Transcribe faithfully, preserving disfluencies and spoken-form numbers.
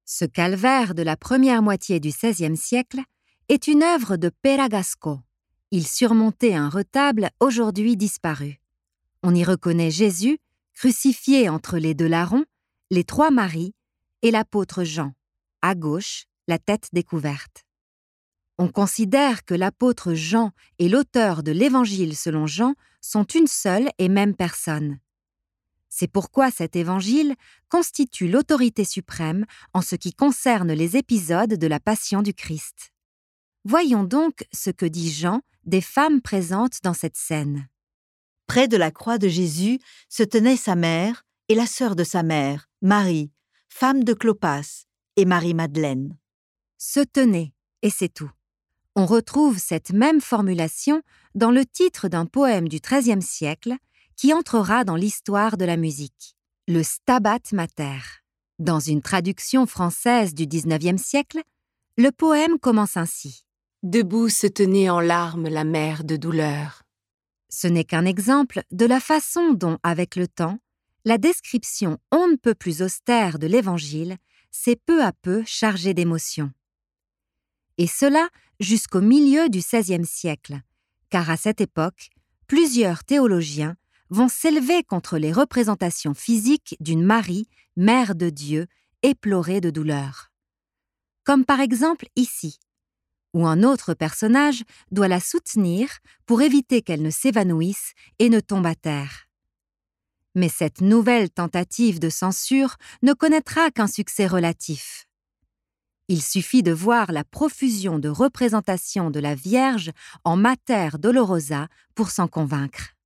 Ce calvaire de la première moitié du seizième siècle est une œuvre de Pere Gasco. Il surmontait un retable aujourd'hui disparu. On y reconnaît Jésus, crucifié entre les deux larrons, les trois Maries et l'apôtre Jean, à gauche, la tête découverte. On considère que l'apôtre Jean et l'auteur de l'Évangile selon Jean sont une seule et même personne. C'est pourquoi cet évangile constitue l'autorité suprême en ce qui concerne les épisodes de la Passion du Christ. Voyons donc ce que dit Jean des femmes présentes dans cette scène. Près de la croix de Jésus se tenaient sa mère et la sœur de sa mère, Marie, femme de Clopas, et Marie-Madeleine. Se tenait, et c'est tout. On retrouve cette même formulation dans le titre d'un poème du treizième siècle qui entrera dans l'histoire de la musique, le Stabat Mater. Dans une traduction française du dix-neuvième siècle, le poème commence ainsi. Debout se tenait en larmes la mère de douleur. Ce n'est qu'un exemple de la façon dont, avec le temps, la description on ne peut plus austère de l'Évangile s'est peu à peu chargée d'émotion. Et cela jusqu'au milieu du seizième siècle, car à cette époque, plusieurs théologiens vont s'élever contre les représentations physiques d'une Marie, mère de Dieu, éplorée de douleur. Comme par exemple ici, où un autre personnage doit la soutenir pour éviter qu'elle ne s'évanouisse et ne tombe à terre. Mais cette nouvelle tentative de censure ne connaîtra qu'un succès relatif. Il suffit de voir la profusion de représentations de la Vierge en Mater Dolorosa pour s'en convaincre.